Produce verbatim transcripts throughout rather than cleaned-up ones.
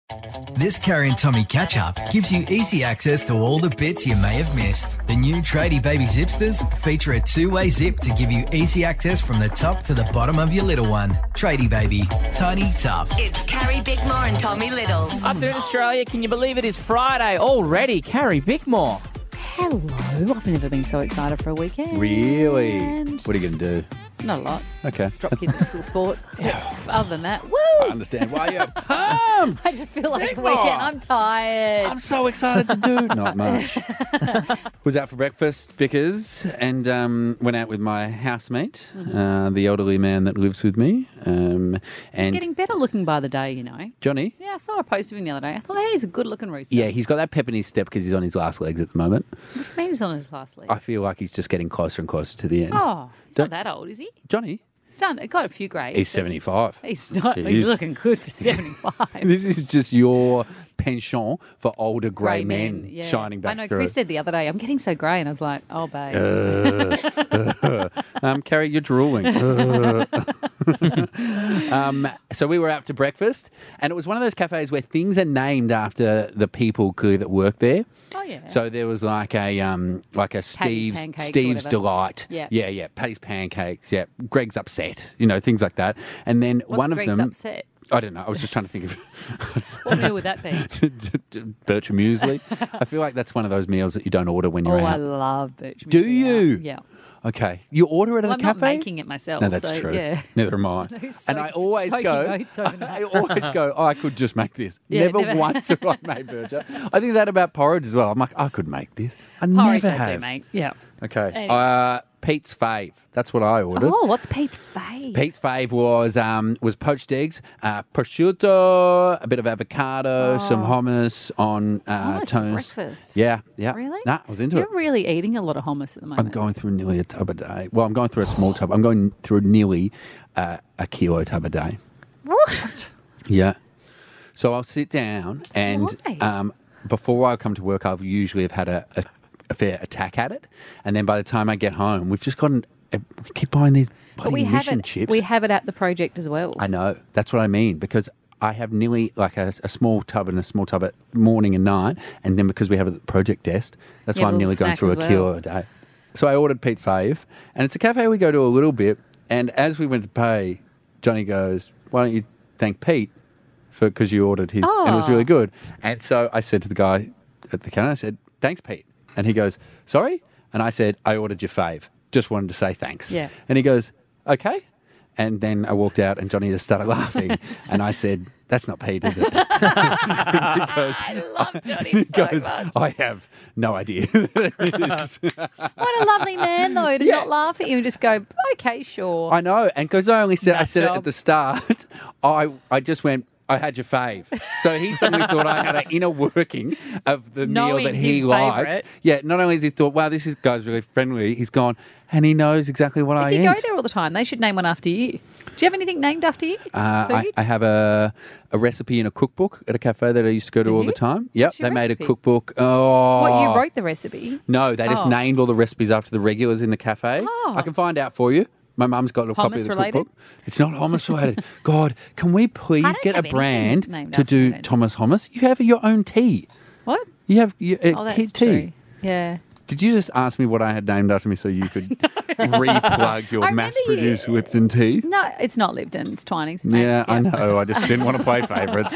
This Carrie and Tommy catch-up gives you easy access to all the bits you may have missed. The new Tradie Baby Zipsters feature a two-way zip to give you easy access from the top to the bottom of your little one. Tradie Baby. Tiny, tough. It's Carrie Bickmore and Tommy Little. Afternoon Australia, can you believe it is Friday already? Carrie Bickmore. Hello. I've never been so excited for a weekend. Really? What are you going to do? Not a lot. Okay. Drop kids at school sport. Other than that, woo! I understand why you're pumped. I just feel like a weekend. I'm tired. I'm so excited to do not much. Was out for breakfast, Bickers, and um, went out with my housemate, mm-hmm. uh, the elderly man that lives with me. Um, and he's getting better looking by the day, you know. Johnny? Yeah, I saw a post of him the other day. I thought, hey, he's a good looking rooster. Yeah, he's got that pep in his step because he's on his last legs at the moment. What do you mean he's on his last legs? I feel like he's just getting closer and closer to the end. Oh, he's Don't, not that old, is he? Johnny? He's done, got a few grades. He's seventy-five. He's not. He he's is. looking good for seventy-five. This is just your penchant for older grey Grey men, men, yeah. shining back I know, through. Chris said the other day, I'm getting so grey, and I was like, oh, babe. Uh, uh, um, Carrie, you're drooling. um, so we were out to breakfast, and it was one of those cafes where things are named after the people clearly that work there. Oh yeah. So there was like a um, like a Steve's Pancakes or Steve's whatever. Delight. Yeah. yeah, yeah. Patty's Pancakes. Yeah, Greg's Upset. You know, things like that. And then What's one Greg's of them. Upset? I don't know. I was just trying to think of What meal would that be? Bertram muesli. I feel like that's one of those meals that you don't order when you're Oh, I out. love Bertram. Do muesli. you? Yeah. Okay. You order it at Well, a I'm cafe? not making it myself. No, that's so, true. Yeah. Neither am I. Who's and I soak- always soaking go, oats overnight? I always go, oh, I could just make this. Yeah, never, never. once have I made Berger. I think that about porridge as well. I'm like, I could make this. I Porridge never I have. do, mate. Yeah. Okay. Anyway. Uh, Pete's fave. That's what I ordered. Oh, what's Pete's fave? Pete's fave was um, was poached eggs, uh, prosciutto, a bit of avocado, some hummus on uh, Hummus for toast. breakfast? Yeah, yeah. Really? Nah, I was into You're it. really eating a lot of hummus at the moment. I'm going through nearly a tub a day. Well, I'm going through a small tub. I'm going through nearly uh, a kilo tub a day. What? Yeah. So I'll sit down and Why? um, before I come to work, I'll usually have had a, a, a fair attack at it. And then by the time I get home, we've just gotten, uh, we keep buying these But bloody we have mission it. chips. We have it at the project as well. I know. That's what I mean because I have nearly like a, a small tub and a small tub at morning and night. And then because we have it at the project desk, that's Yeah, why I'm a nearly little going snack through a as well. kilo a day. So I ordered Pete's fave. And it's a cafe we go to a little bit. And as we went to pay, Johnny goes, why don't you thank Pete? Because you ordered his, and it was Oh. really good. And so I said to the guy at the counter, I said, thanks, Pete. And he goes, sorry? And I said, I ordered your fave. Just wanted to say thanks. Yeah. And he goes, okay. And then I walked out and Johnny just started laughing. And I said, that's not Pete, is it? Because I love Johnny he so goes, much. I have no idea. who that is." What a lovely man, though, to Yeah. not laugh at you and just go, okay, sure. I know. And because I only said, I Nut said it job. at the start, I, I just went, I had your fave. So he suddenly thought I had an inner working of the meal Knowing that he his likes. favourite. Yeah, not only has he thought, wow, this is, guy's really friendly, he's gone, and he knows exactly what I if you eat. go there all the time, they should name one after you. Do you have anything named after you? Uh, I, Food? I have a, a recipe in a cookbook at a cafe that I used to go to Do all you? the time. Yep, What's your they made recipe? a cookbook. Oh, What, you wrote the recipe? No, they just Oh. named all the recipes after the regulars in the cafe. Oh. I can find out for you. My mum's got a copy Hummus of the related? cookbook. It's not hummus related. God, can we please don't get a have anything brand named to after do it. Thomas Hummus? You have your own tea. What? You have your, uh, Oh, that's kid true. tea. Yeah. Did you just ask me what I had named after me so you could replug your I remember mass-produced you- Lipton tea? No, it's not Lipton. It's Twinings. mate. Yeah, I know. I just didn't want to play favourites.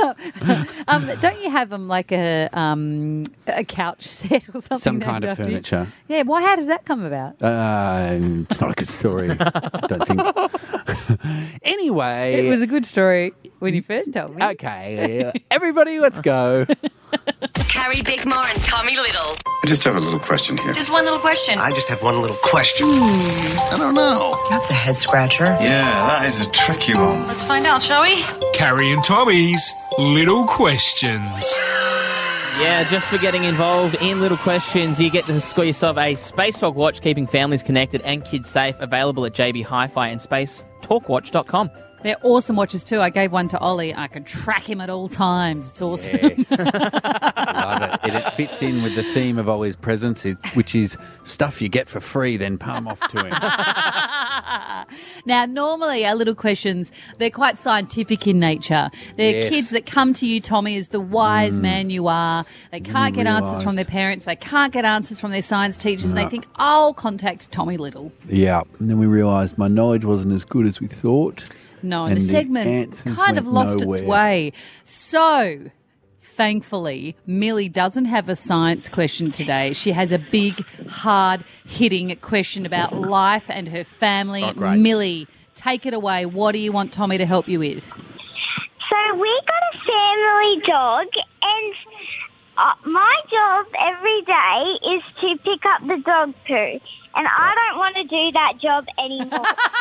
Um, don't you have them like a um, a couch set or something? Some named kind of after you? furniture. Yeah. Why? How does that come about? Uh, it's not a good story, I don't think. Anyway. It was a good story when you first told me. Okay, everybody, let's go. Carrie Bickmore and Tommy Little. I just have a little question here. Just one little question. I just have one little question. I don't know. That's a head scratcher. Yeah, that is a tricky one. Let's find out, shall we? Carrie and Tommy's Little Questions. Yeah, just for getting involved in Little Questions, you get to score yourself a Space Talk watch, keeping families connected and kids safe, available at J B Hi-Fi and space talk watch dot com. They're awesome watches too. I gave one to Ollie. I can track him at all times. It's awesome. Yes. Love it. And it fits in with the theme of Ollie's presents, it- which is stuff you get for free, then palm off to him. Now, normally our little questions, they're quite scientific in nature. They're Yes. kids that come to you, Tommy, as the wise man you are. They can't get answers from their parents. They can't get answers from their science teachers. And they think, I'll contact Tommy Little. Yeah. And then we realised my knowledge wasn't as good as we thought. No, and, And the the segment answers kind of went lost nowhere. its way. So, thankfully, Millie doesn't have a science question today. She has a big, hard-hitting question about life and her family. Oh, great. Millie, take it away. What do you want Tommy to help you with? So we got a family dog, and uh, my job every day is to pick up the dog poo, and I don't want to do that job anymore.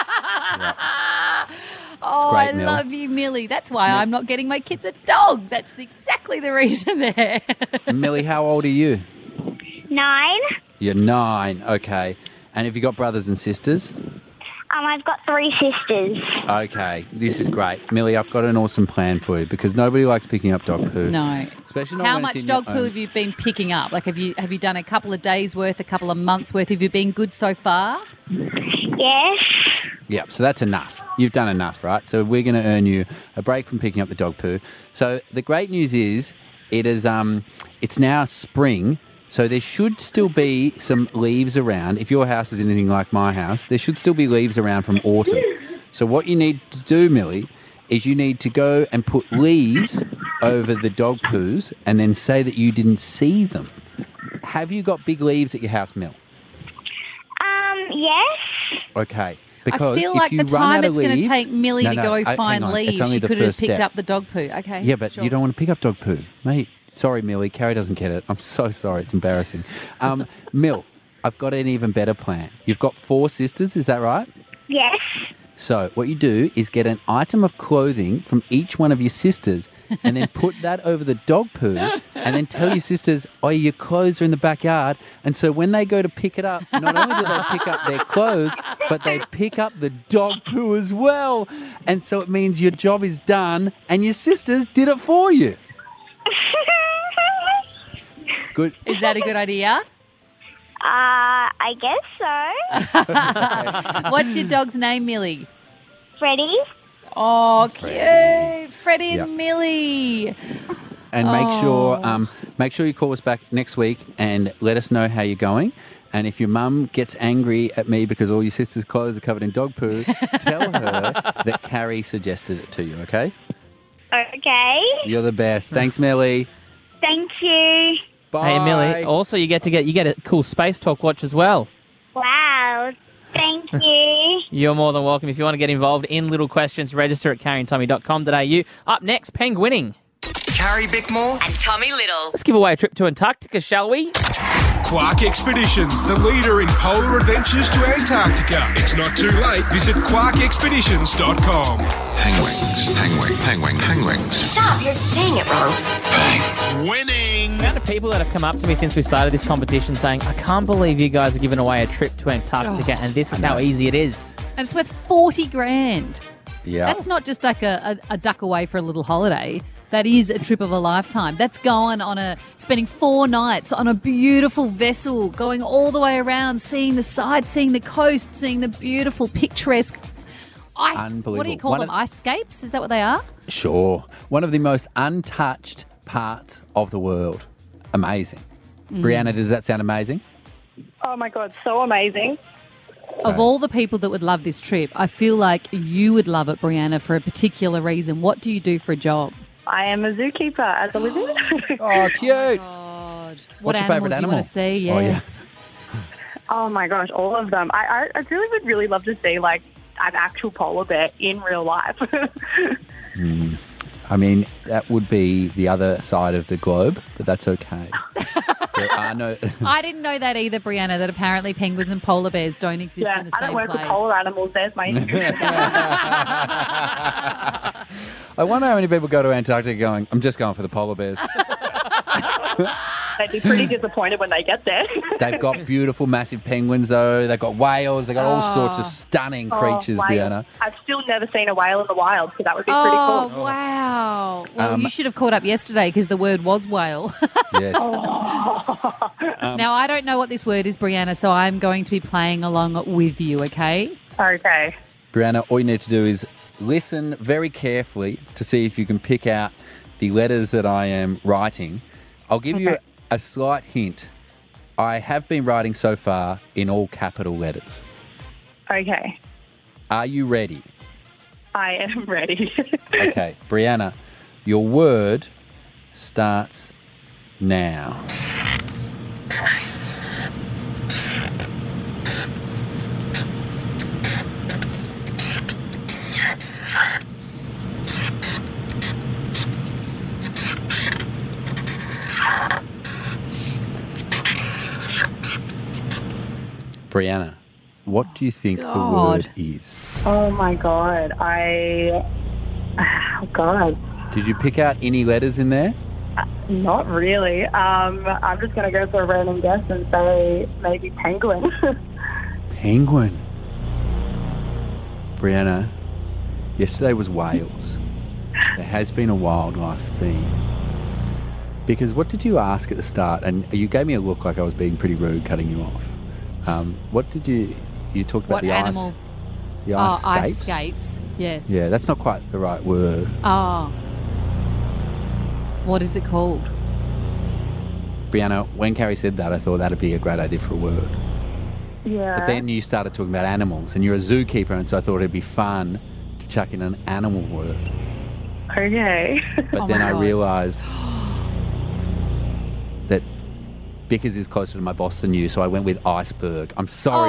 Oh, great, I Mill. love you, Millie. That's why I'm not getting my kids a dog. That's exactly the reason there. Millie, how old are you? Nine. You're nine. Okay. And have you got brothers and sisters? Um, I've got three sisters. Okay. This is great. Millie, I've got an awesome plan for you because nobody likes picking up dog poo. No. Especially not How when it's much in dog your poo own- have you been picking up? Like, have you have you done a couple of days worth, a couple of months worth? Have you been good so far? Yes. Yeah, so that's enough. You've done enough, right? So we're going to earn you a break from picking up the dog poo. So the great news is it is um it's now spring, so there should still be some leaves around. If your house is anything like my house, there should still be leaves around from autumn. So what you need to do, Millie, is you need to go and put leaves over the dog poos and then say that you didn't see them. Have you got big leaves at your house, Mill? Um, yes. Okay. Because I feel if like you the run time out of it's going to leaves- take Millie No, to no, go I- hang find on. It's leaves. only She the could have first just picked step. up the dog poo. Okay. Yeah, but sure. you don't want to pick up dog poo. Mate, sorry, Millie. Carrie doesn't get it. I'm so sorry. It's embarrassing. Um, Mill, I've got an even better plan. You've got four sisters, is that right? Yes. So what you do is get an item of clothing from each one of your sisters and then put that over the dog poo and then tell your sisters, oh, your clothes are in the backyard. And so when they go to pick it up, not only do they pick up their clothes, but they pick up the dog poo as well. And so it means your job is done and your sisters did it for you. Good. Is that a good idea? Uh, I guess so. What's your dog's name, Millie? Freddie? Oh, cute. Freddie Yep. and Millie. And make Oh. sure um, make sure you call us back next week and let us know how you're going. And if your mum gets angry at me because all your sister's clothes are covered in dog poo, tell her that Carrie suggested it to you, okay? Okay. You're the best. Thanks, Millie. Thank you. Bye. Hey, Millie. Also, you get to get you get a cool Space Talk watch as well. Wow. Thank you. You're more than welcome. If you want to get involved in Little Questions, register at carrie and tommy dot com dot a u. Up next, Penguinning. Carrie Bickmore and Tommy Little. Let's give away a trip to Antarctica, shall we? Quark Expeditions, the leader in polar adventures to Antarctica. It's not too late. Visit quark expeditions dot com. Penguins, penguin, penguin, penguins. Stop, you're saying it wrong. Winning! The amount of people that have come up to me since we started this competition saying, I can't believe you guys are giving away a trip to Antarctica and this is how easy it is. And it's worth forty grand. Yeah. That's not just like a, a, a duck away for a little holiday. That is a trip of a lifetime. That's going on a, spending four nights on a beautiful vessel, going all the way around, seeing the side, seeing the coast, seeing the beautiful picturesque ice. What do you Unbelievable. call One them? of- Ice scapes? Is that what they are? Sure. One of the most untouched parts of the world. Amazing. Mm. Brianna, does that sound amazing? Oh my God, so amazing. Of all the people that would love this trip, I feel like you would love it, Brianna, for a particular reason. What do you do for a job? I am a zookeeper as a living. Oh, cute. God. What What's your animal favourite do you animal? want to see? Oh, yeah. Yes. Oh my gosh, all of them. I, I, I really would really love to see like an actual polar bear in real life. I mean, that would be the other side of the globe, but that's okay. There are no... I didn't know that either, Brianna, that apparently penguins and polar bears don't exist yeah, in the I same don't work place. with polar animals. There's my I wonder how many people go to Antarctica going, I'm just going for the polar bears. They'd be pretty disappointed when they get there. They've got beautiful, massive penguins, though. They've got whales. They've got all sorts of Oh. stunning Oh, creatures, whales. Brianna. I've still never seen a whale in the wild, so that would be Oh, pretty cool. wow. Well, Um, you should have caught up yesterday because the word was whale. Yes. Now, I don't know what this word is, Brianna, so I'm going to be playing along with you, okay? Okay. Brianna, all you need to do is listen very carefully to see if you can pick out the letters that I am writing. I'll give you Okay. a, a slight hint. I have been writing so far in all capital letters. Okay. Are you ready? I am ready. Okay, Brianna, your word starts now. Brianna, what do you think God. the word is? Oh my god. I. Oh god. Did you pick out any letters in there? Not really. Um, I'm just going to go for a random guess and say maybe penguin. Penguin. Brianna, yesterday was Wales. There has been a wildlife theme. Because what did you ask at the start? And you gave me a look like I was being pretty rude, cutting you off. Um, what did you... You talked about What the animal? ice... The Oh, ice ice scapes. scapes. Yes. Yeah, that's not quite the right word. Oh. What is it called? Brianna, when Carrie said that, I thought that'd be a great idea for a word. Yeah. But then you started talking about animals, and you're a zookeeper, and so I thought it'd be fun to chuck in an animal word. Okay. But Oh then my I God. realised that Bickers is closer to my boss than you, so I went with iceberg. I'm sorry, Oh.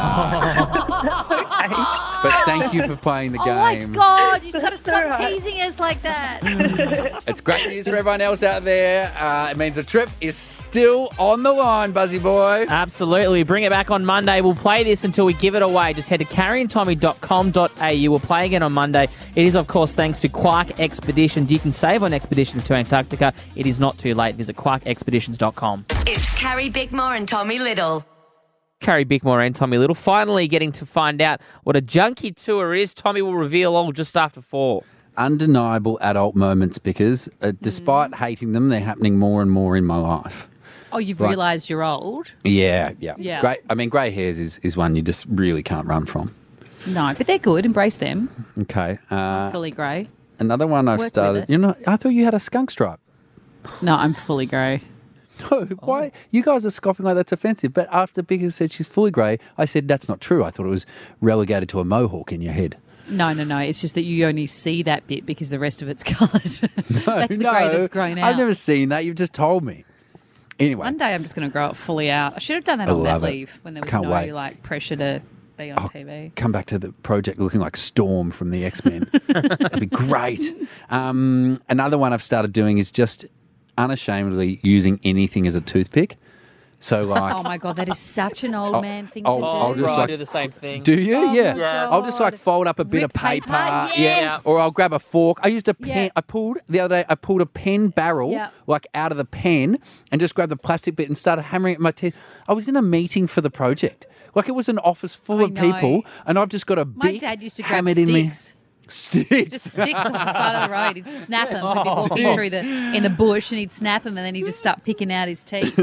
Brianna. But thank you for playing the Oh my game. God, you've got to stop alright. teasing us like that. It's great news for everyone else out there. Uh, it means the trip is still on the line, Buzzy boy. Absolutely. Bring it back on Monday. We'll play this until we give it away. Just head to carrie and tommy dot com dot a u. We'll play again on Monday. It is, of course, thanks to Quark Expeditions. You can save on expeditions to Antarctica. It is not too late. Visit quark expeditions dot com. It's Carrie Bickmore and Tommy Little. Carrie Bickmore and Tommy Little finally getting to find out what a junkie tour is. Tommy will reveal all just after four. Undeniable adult moments, because uh, despite Mm. hating them, they're happening more and more in my life. Oh, you've Right. realised you're old? Yeah, yeah. Yeah. Great. I mean, grey hairs is, is one you just really can't run from. No, but they're good. Embrace them. Okay. Uh, Fully grey. another one I've Work with started. it. You know, I thought you had a skunk stripe. No, I'm fully grey. No, why? You guys are scoffing like that's offensive. But after Biggers said she's fully grey, I said that's not true. I thought it was relegated to a mohawk in your head. No, no, no. It's just that you only see that bit because the rest of it's coloured. That's the no, grey that's grown out. I've never seen that. You've just told me. Anyway. One day I'm just going to grow it fully out. I should have done that I on mat love it. leave when there was Can't no wait. like pressure to be on T V. Come back to the project looking like Storm from the X-Men. That'd be great. Um, another one I've started doing is just unashamedly using anything as a toothpick. So like, Oh my God, that is such an old I'll- man thing I'll- to do. I'll just Right, like- I do the same thing. do you? Oh yeah. my Yes. I'll just like God. fold up a bit Rip of paper. paper, Yeah. yes. Or I'll grab a fork. I used a pen. Yeah. I pulled the other day. I pulled a pen barrel Yeah. like out of the pen and just grabbed the plastic bit and started hammering it in my teeth. I was in a meeting for the project. Like it was an office full I of know. people, and I've just got a My big dad used to grab hammered in me. sticks. Sticks. Just sticks on the side of the road. He'd snap them. We'd be Oh. walking through the in the bush, and he'd snap them, and then he'd just start picking out his teeth.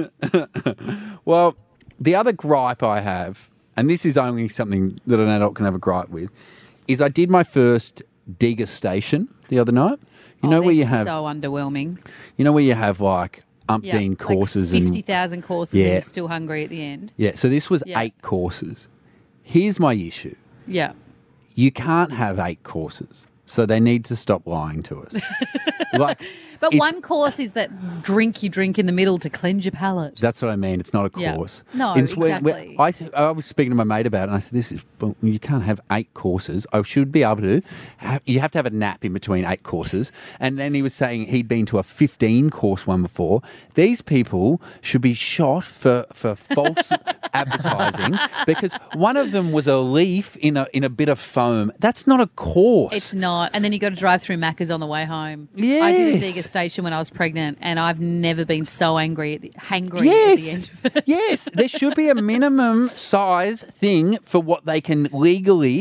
Well, the other gripe I have, and this is only something that an adult can have a gripe with, is I did my first degustation the other night. You Oh, know where they're you have, so underwhelming. you know where you have like Yeah, umpteen like courses fifty and thousand courses, Yeah. and you're still hungry at the end. yeah. So this was Yeah. eight courses. Here's my issue: Yeah. you can't have eight courses, so they need to stop lying to us. Like, But it's- one course is that drink you drink in the middle to cleanse your palate. That's what I mean. It's not a Yeah. course. No, It's when- when- exactly. I, th- I was speaking to my mate about it, and I said, "This is well, you can't have eight courses. I should be able to. Have, you have to have a nap in between eight courses." And then he was saying he'd been to a fifteen course one before. These people should be shot for for false advertising because one of them was a leaf in a in a bit of foam. That's not a course. It's not. And then you got to drive through Macca's on the way home. I did a Yes. degustation when I was pregnant, and I've never been so angry at the hangry Yes, at the end of it. yes. There should be a minimum size thing for what they can legally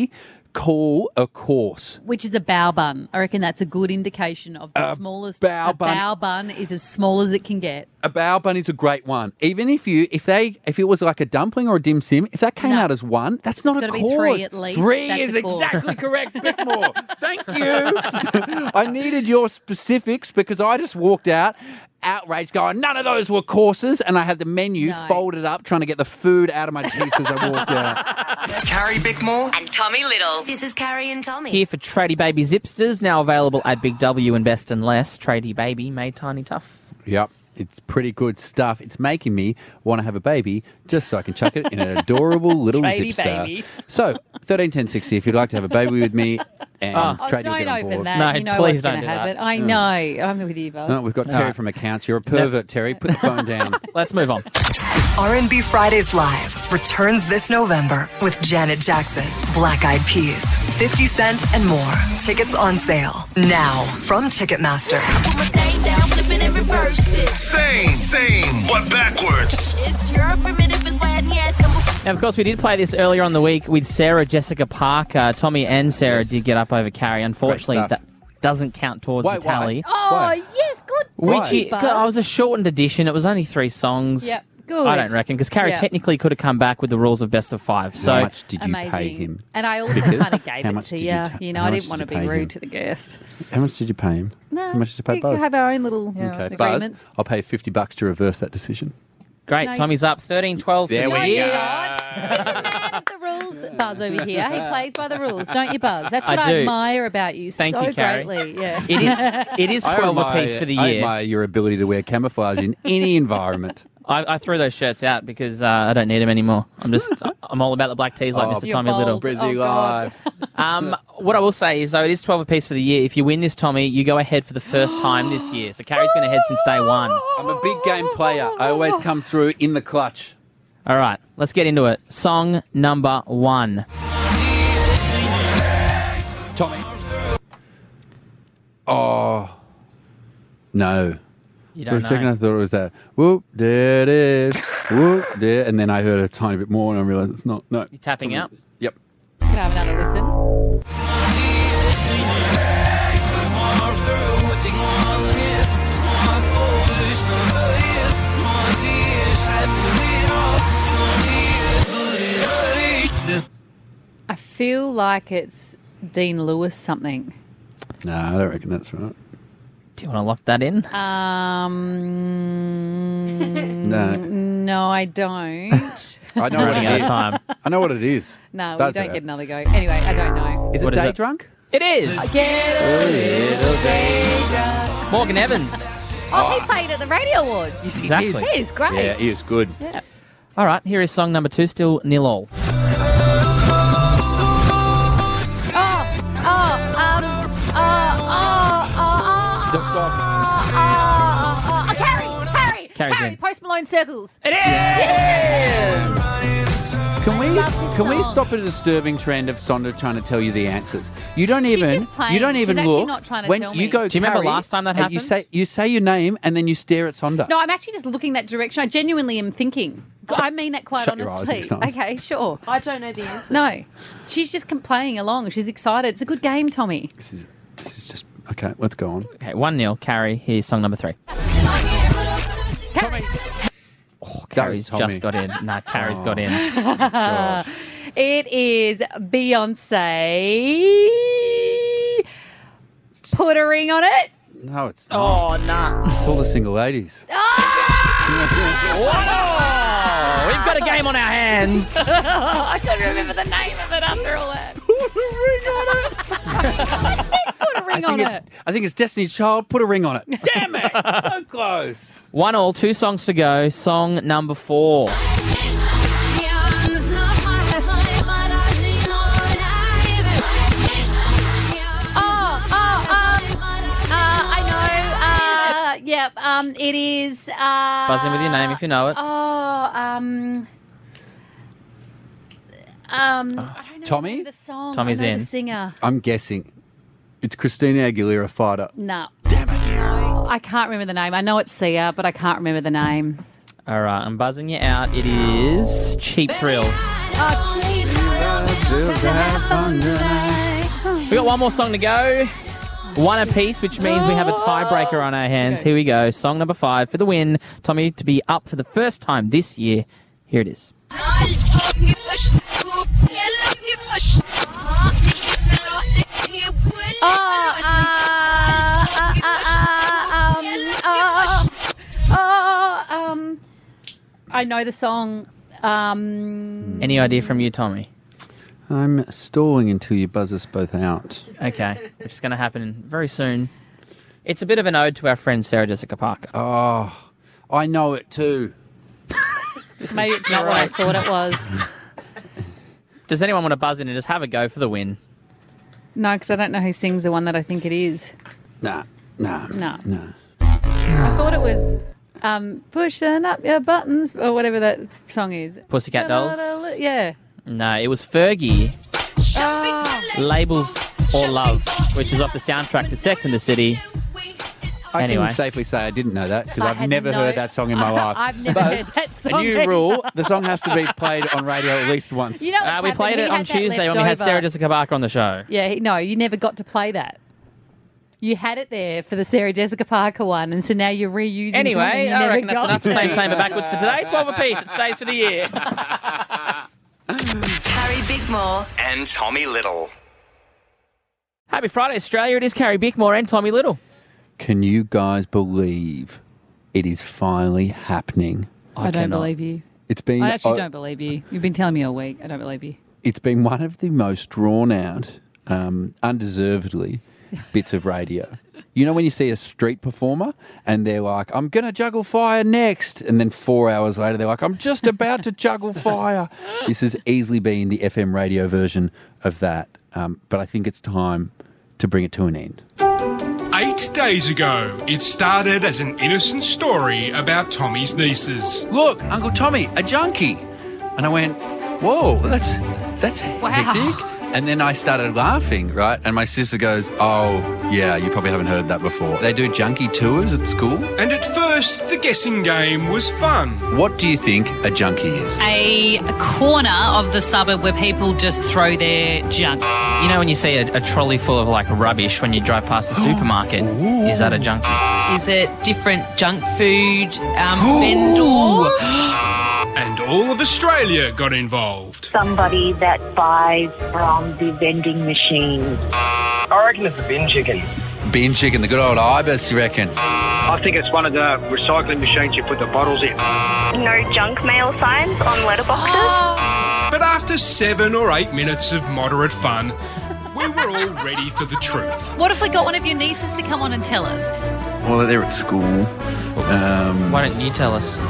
call a course? Which is a bow bun. I reckon that's a good indication of the A smallest. bow a bun. bow bun is as small as it can get. A bao bun is a great one. Even if you, if they, if it was like a dumpling or a dim sim, if that came No. out as one, that's not It's a gotta course. be three at least. Three That's is a course. exactly correct, Bickmore. Thank you. I needed your specifics because I just walked out outraged, going, none of those were courses, and I had the menu No. folded up, trying to get the food out of my teeth as I walked out. Carrie Bickmore and Tommy Little. This is Carrie and Tommy. Here for Tradie Baby Zipsters, now available at Big W and Best and Less. Tradie Baby made tiny tough. Yep. It's pretty good stuff. It's making me want to have a baby just so I can chuck it in an adorable little Tradie zipster. baby. So, thirteen ten sixty, if you'd like to have a baby with me and Oh. Oh, Tradie will don't get on open board. that. No, you know please what's don't going to do have that. it. I know. I'm with you, both. No, we've got Terry right. from accounts. You're a pervert, Terry. Put the phone down. Let's move on. R and B Fridays Live returns this November with Janet Jackson, Black Eyed Peas, fifty Cent, and more. Tickets on sale now from Ticketmaster. Same, same, but backwards. Now, of course, we did play this earlier on the week with Sarah Jessica Parker. Tommy and Sarah did get up over Carrie. Unfortunately, stuff. that doesn't count towards Wait, the tally. Oh, Why? yes, good. Which Why? it, I was a shortened edition. It was only three songs. Yep, good. I don't reckon, because Carrie Yeah. technically could have come back with the rules of best of five. So How much did you Amazing. pay him? And I also Because- kind of gave How it much to did you. you You, ta- know, how I much didn't want to did be you pay rude him? to the guest. How much did you pay him? No, How much did you pay we Buzz? have our own little Okay, agreements. Buzz, I'll pay fifty bucks to reverse that decision. great. Nice. Tommy's up thirteen twelve for There the we No, year. you're not. He's a man of the rules. Buzz over here. He plays by the rules, don't you, Buzz? That's what I I, do. admire about you Thank so you, Carrie. greatly. Yeah. It is it is I twelve admire- apiece for the I year. admire your ability to wear camouflage in any environment. I, I threw those shirts out because uh, I don't need them anymore. I'm just I'm all about the black tees like Oh, Mister You're Tommy bold. Little. Brizzy Oh, God. life. Um, what I will say is though it is twelve apiece for the year. If you win this, Tommy, you go ahead for the first time this year. So Carrie's been ahead since day one. I'm a big game player. I always come through in the clutch. All right, let's get into it. Song number one. Tommy. Oh. No. You For don't a second, know. I thought it was that. Whoop, there it is. Whoop, there. And then I heard a tiny bit more and I realised it's not. No. You're tapping out? Yep. Can I have another listen? I feel like it's Dean Lewis something. No, I don't reckon that's right. Do you want to lock that in? Um, No. no, I don't. I know what Running it out of is. time. I know what it is. No, we That's don't it. get another go. Anyway, I don't know. Is What it is Day it? Drunk? It is. Morgan Evans. Oh, he played at the Radio Awards. Exactly. He is great. Yeah, he is good. Yeah. All right, here is song number two, still nil all. Oh, oh, um, oh, oh, oh, oh, Stop, stop. oh, oh, oh, Carrie, Carrie, Carrie's Carrie, in. Post Malone Circles. It is. Can we love this can we song. stop a disturbing trend of Sonda trying to tell you the answers? You don't even just playing. you don't She's even actually look not trying to when tell you me. go. Do you remember Carrie, last time that and You happened? say you say your name and then you stare at Sonda. No, I'm actually just looking that direction. I genuinely am thinking. I mean that quite Shut your eyes honestly. next time. Okay, sure. I don't know the answers. No, she's just com- playing along. She's excited. It's a good game, Tommy. This is this is just okay. Let's go on. Okay, one nil. Carrie. Here's song number three. Carrie. Oh, Carrie's Tommy. just got in. Nah, Carrie's got in. Gosh. It is Beyonce. Put a ring on it. No, it's not. Oh, nah. It's all the single ladies. Whoa! We've got a game on our hands. I couldn't remember the name of it after all that. I said put a I ring think on it's it. I think it's Destiny's Child. Put a ring on it. Damn it! So close. One all, two songs to go. Song number four. Oh, oh, um, uh, I know. Uh, yeah, um, it is. Uh, Buzz in with your name if you know it. Oh, um, um, I don't know Tommy? the name of the song. Tommy's I know in. The singer. I'm guessing it's Christina Aguilera. Fighter. No. Damn it. No, I can't remember the name. I know it's Sia, but I can't remember the name. All right, I'm buzzing you out. It is Cheap Thrills. Oh, We got one more song to go. One apiece, which means we have a tiebreaker on our hands. Here we go. Song number five for the win. Tommy to be up for the first time this year. Here it is. Oh, uh, uh, uh, uh, um, oh, oh, um, I know the song. Um, Any idea from you, Tommy? I'm stalling until you buzz us both out. Okay, which is going to happen very soon. It's a bit of an ode to our friend Sarah Jessica Parker. Oh, I know it too. Maybe it's not what I thought it was. Does anyone want to buzz in and just have a go for the win? No, because I don't know who sings the one that I think it is. Nah, nah, No. nah. I thought it was um, pushing up your buttons or whatever that song is. Pussycat Dolls? Yeah. No, it was Fergie. Oh. Labels or Love, which is off the soundtrack to Sex and the City. I Anyway. can safely say I didn't know that because I I've had never no- heard that song in my life. I've never But heard that a song. new either. rule, the song has to be played on radio at least once. You know what's Uh, we happened? played He it on had that Tuesday when we had left Sarah over. Jessica Parker on the show. Yeah, he- no, you never got to play that. You had it there for the Sarah Jessica Parker one, and so now you're reusing something Anyway, you I never reckon that's got. enough to same, same, but backwards for today. twelve apiece. It stays for the year. Carrie Bickmore. And Tommy Little. Happy Friday, Australia. It is Carrie Bickmore and Tommy Little. Can you guys believe it is finally happening? I don't cannot. believe you. It's been I actually oh, don't believe you. You've been telling me all week. I don't believe you. It's been one of the most drawn out, um, undeservedly, bits of radio. You know when you see a street performer and they're like, I'm going to juggle fire next. And then four hours later, they're like, I'm just about to juggle fire. This has easily been the F M radio version of that. Um, but I think it's time to bring it to an end. Eight days ago, it started as an innocent story about Tommy's nieces. Look, Uncle Tommy, a junkie. And I went, whoa, that's, that's Wow. hectic. And then I started laughing, right? And my sister goes, oh, yeah, you probably haven't heard that before. They do junkie tours at school. And at first, the guessing game was fun. What do you think a junkie is? A, a corner of the suburb where people just throw their junk. You know when you see a, a trolley full of like rubbish when you drive past the supermarket? Is that a junkie? Is it different junk food um, vendor? And all of Australia got involved. Somebody that buys from the vending machine. I reckon it's a bin chicken. Bin chicken, the good old ibis, you reckon? I think it's one of the recycling machines you put the bottles in. No junk mail signs on letterboxes. But after seven or eight minutes of moderate fun, we were all ready for the truth. What if we got one of your nieces to come on and tell us? Well, they're at school. Um, Why don't you tell us?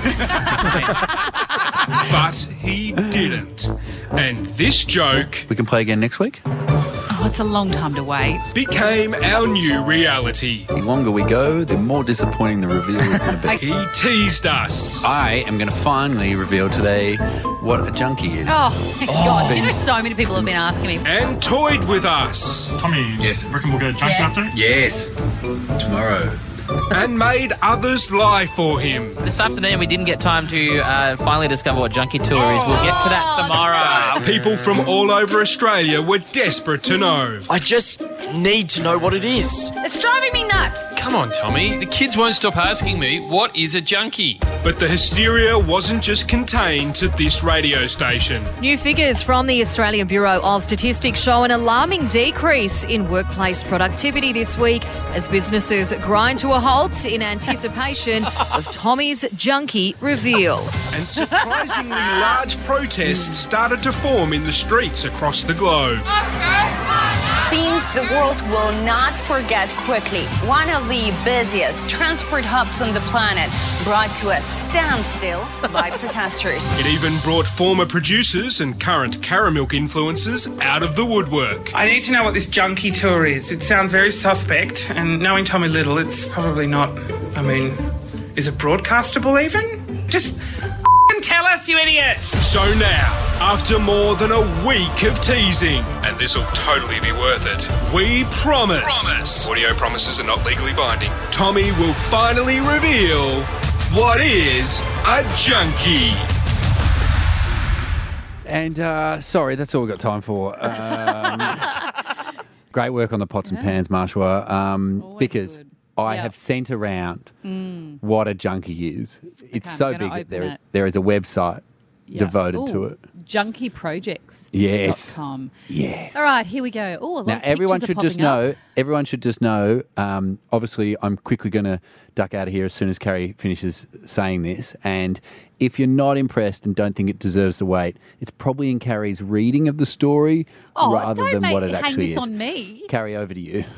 But he didn't. And this joke we can play again next week. Oh, it's a long time to wait. became our new reality. The longer we go, the more disappointing the reveal is going to be. He teased us. I am going to finally reveal today what a junkie is. Oh, my God. Do you know so many people have been asking me? And toyed with us. Tommy, Yes. reckon we'll go junkie Yes. after? Yes. Tomorrow. And made others lie for him. This afternoon, we didn't get time to uh, finally discover what junkie tour is. We'll get to that tomorrow. People from all over Australia were desperate to know. I just need to know what it is. It's driving me nuts. Come on, Tommy. The kids won't stop asking me, what is a junkie? But the hysteria wasn't just contained to this radio station. New figures from the Australian Bureau of Statistics show an alarming decrease in workplace productivity this week as businesses grind to a halt in anticipation of Tommy's junkie reveal. And surprisingly large protests started to form in the streets across the globe. Seems the world will not forget quickly. One of the busiest transport hubs on the planet brought to a standstill by protesters. It even brought former producers and current Caramilk influencers out of the woodwork. I need to know what this junkie tour is. It sounds very suspect, and knowing Tommy Little, it's probably not. I mean, is it broadcastable even? Just f***ing tell us, you idiot! So now, after more than a week of teasing, and this'll totally be worth it, we promise. Promise. Audio promises are not legally binding. Tommy will finally reveal what is a junkie. And uh, sorry, that's all we've got time for. Um, great work on the pots and pans, Marshwa, um, because I Yep. have sent around Mm. what a junkie is. It's I'm so gonna big that open there, it. there is a website Yeah. devoted to Ooh, it. junkie projects Yes. dot com. Yes. All right, here we go. Oh, a lot Now, of everyone pictures are should just popping up. know, everyone should just know, um, obviously, I'm quickly going to duck out of here as soon as Carrie finishes saying this. And if you're not impressed and don't think it deserves the wait, it's probably in Carrie's reading of the story Oh, rather don't than make, what it hang actually this is. on me. Carrie, over to you.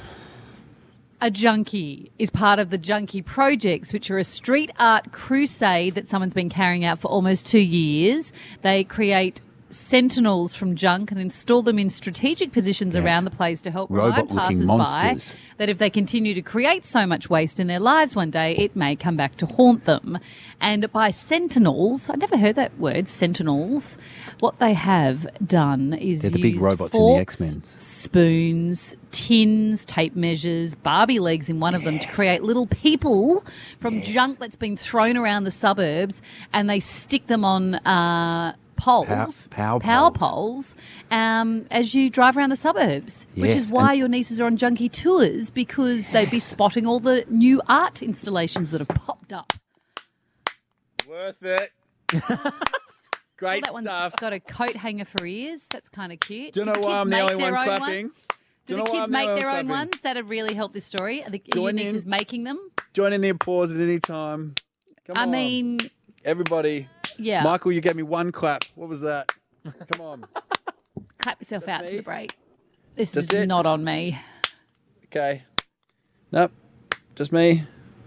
A junkie is part of the Junkie Projects, which are a street art crusade that someone's been carrying out for almost two years. They create sentinels from junk and install them in strategic positions Yes. around the place to help remind Robot-looking passers-by monsters. that if they continue to create so much waste in their lives one day, it may come back to haunt them. And by sentinels, I never heard that word, sentinels, what they have done is They're the big used robots in the forks, X-Men. spoons, tins, tape measures, Barbie legs in one of them to create little people from junk that's been thrown around the suburbs, and they stick them on uh, poles, Pow- power power poles, um, as you drive around the suburbs, which Yes, is why and- your nieces are on junkie tours, because they'd be spotting all the new art installations that have popped up. Worth it. Great that one's stuff. got a coat hanger for ears. That's kind of cute. Do you Do know the why kids I'm the make only their one own clapping? ones? Do Do you the know why kids I'm the make only their one own clapping? ones? That'd really help this story. Are, the, are your Join nieces in. making them? Join in the applause at any time. Come I on. mean, Everybody. yeah. Michael, you gave me one clap. What was that? Come on. Clap yourself out to the break. This Just is it? not on me. Okay. Nope. Just me.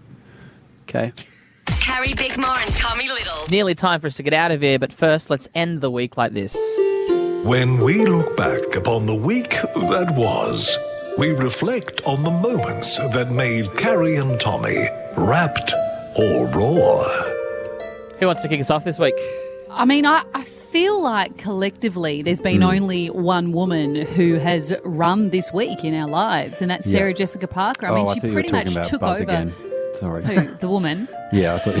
Okay. Carrie Bickmore and Tommy Little. Nearly time for us to get out of here, but first, let's end the week like this. When we look back upon the week that was, we reflect on the moments that made Carrie and Tommy wrapped or raw. Who wants to kick us off this week? I mean, I, I feel like collectively there's been Hmm. only one woman who has run this week in our lives, and that's Yeah. Sarah Jessica Parker. I oh, mean, I she thought you were pretty talking much about took Buzz over. again. Sorry. Who? The woman? Yeah, I thought,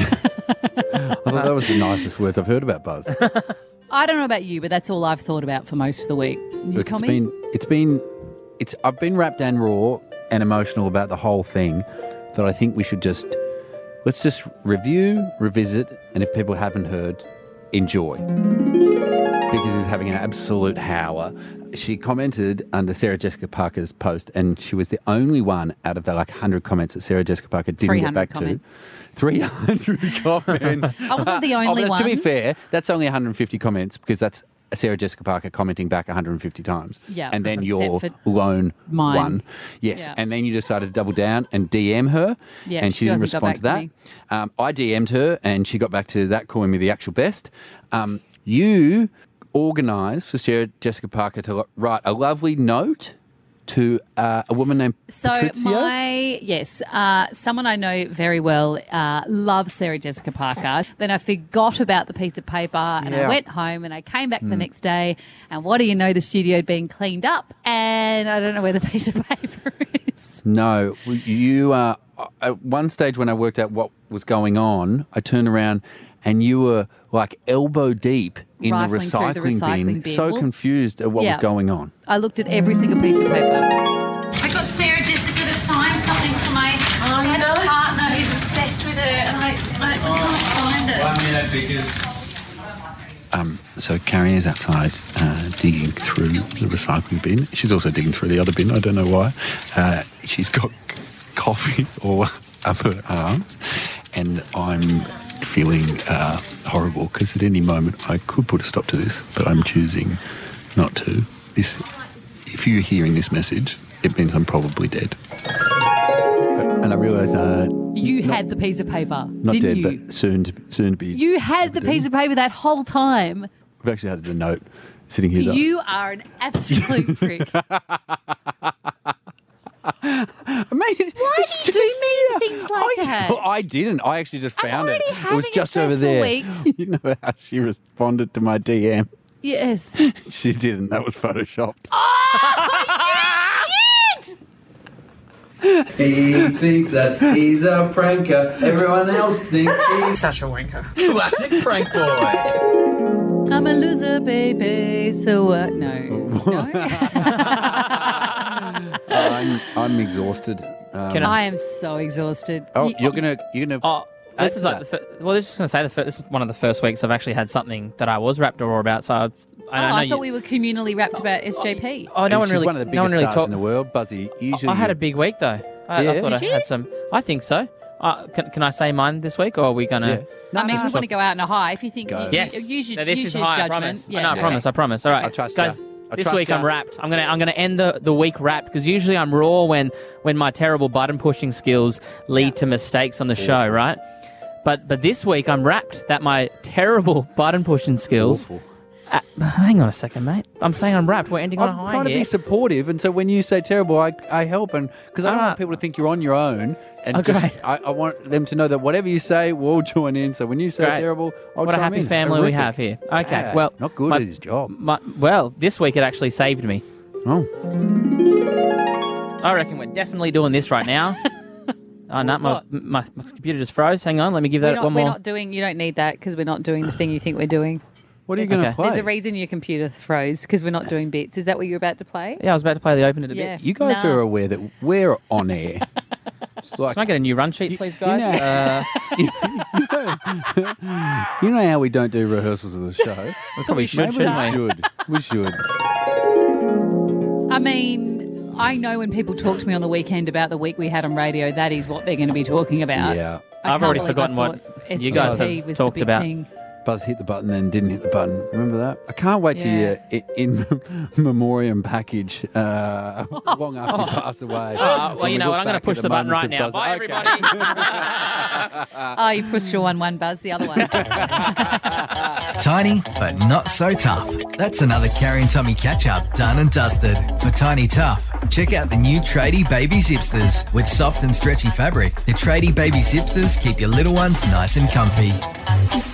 I thought that was the nicest words I've heard about Buzz. I don't know about you, but that's all I've thought about for most of the week. You, Look, it's Tommy? been, it's been, it's. I've been wrapped and raw and emotional about the whole thing. That I think we should just let's just review, revisit, and if people haven't heard, enjoy. Because he's having an absolute howler. She commented under Sarah Jessica Parker's post, and she was the only one out of the like one hundred comments that Sarah Jessica Parker didn't get back comments. to. three hundred comments. I wasn't the only oh, but To be one. fair, that's only one hundred fifty comments because that's Sarah Jessica Parker commenting back one hundred fifty times. Yeah, And then except your for lone mine. one. Yes. Yeah. And then you decided to double down and D M her. Yeah, and she she didn't hasn't got respond to back that. to me. Um, I D M'd her and she got back to that, calling me the actual best. Um, you organised for Sarah Jessica Parker to write a lovely note to uh, a woman named So Patrizio. my yes, uh, someone I know very well uh, loves Sarah Jessica Parker. Then I forgot about the piece of paper, and Yeah. I went home, and I came back the Mm. next day, and what do you know? The studio had been cleaned up, and I don't know where the piece of paper is. No, you. Uh, at one stage when I worked out what was going on, I turned around and you were like elbow deep in the Rifling recycling, through the recycling bin, bin. so Well, confused at what yeah. was going on. I looked at every single piece of paper. I got Sarah Jessica to sign something for my dad's partner who's obsessed with her, and I, I, I can't find it. Um, so Carrie is outside uh, digging through the recycling bin. She's also digging through the other bin. I don't know why. Uh, she's got coffee all up her arms, and I'm feeling uh, horrible because at any moment I could put a stop to this, but I'm choosing not to. This, if you're hearing this message, it means I'm probably dead. And I realise uh, You had the piece of paper, not didn't dead, you? but soon to soon to be. You had the piece of paper that whole time. We've actually had a note sitting here. That You are an absolute prick. I mean, Why do you do mean things like that? Well, I didn't. I actually just found it. It was having a just over stressful there. week. You know how she responded to my D M? Yes. She didn't. That was photoshopped. Oh, shit! He thinks that he's a pranker. Everyone else thinks he's such a wanker. Classic prank boy. I'm a loser, baby. So uh, no, no. I'm, I'm exhausted. Um, Can I am so exhausted. oh, You- you're gonna you're gonna. Oh, this is like the fir- well. I was just going to say the fir- this is one of the first weeks I've actually had something that I was wrapped or about. So I, I, Oh, I know I you, thought we were communally wrapped about S J P. Oh, no one She's really. one of the biggest no one really stars talked. in the world, Buzzy. Usually, I had you- a big week though. I, Yeah. I thought Did I you? had some. I think so. Uh, can, can I say mine this week, or are we gonna? Yeah. I mean, we want to go out on a high. If you think, Go. you, Yes. you, use your, No, this use is your high. I judgment. promise. Yeah. no, I promise. I promise. All right, I trust guys. ya. I This trust week ya. I'm wrapped. I'm gonna I'm gonna end the, the week wrapped because usually I'm raw when when my terrible button pushing skills lead to mistakes on the show, right? But but this week I'm wrapped that my terrible button pushing skills. Awful. Uh, hang on a second, mate. I'm saying I'm wrapped. We're ending on a I'm high trying to here. be supportive, and so when you say terrible, I, I help, and because I don't Ah. want people to think you're on your own, and Oh, just, great. I, I want them to know that whatever you say, we'll all join in. So when you say Great. terrible, I'll what a chime happy in. family we Horrific. have here. Okay, Yeah, well, not good my- at his job. My, well, this week it actually saved me. Oh, I reckon we're definitely doing this right now. Oh no, my, What? my my computer just froze. Hang on, let me give We're that not, one we're more. not doing. You don't need that because we're not doing the thing you think we're doing. what are you going to Okay. play? There's a reason your computer froze because we're not doing bits. Is that what you're about to play? Yeah, I was about to play the opener to Yeah. bits. You guys Nah. are aware that we're on air. It's like, Can I get a new run sheet, please, you guys? know- uh, you know how we don't do rehearsals of the show? we probably should, Maybe shouldn't we we? should. We should. I mean, I know when people talk to me on the weekend about the week we had on radio, that is what they're going to be talking about. Yeah. I I've can't already believe I forgotten what thought you guys S J P have was the talked big about. thing. Buzz hit the button, then didn't hit the button. Remember that? I can't wait till Yeah. you in, in memoriam package uh, long after you pass away. Oh, well, When you we know look what? I'm going to back at push the button moments right of now. Buzz. Bye, Okay. everybody. Oh, you pushed your one, one buzz, the other one. Tiny, but not so tough. That's another Carrie and Tommy catch-up done and dusted. For Tiny Tough, check out the new Tradie Baby Zipsters. With soft and stretchy fabric, the Tradie Baby Zipsters keep your little ones nice and comfy.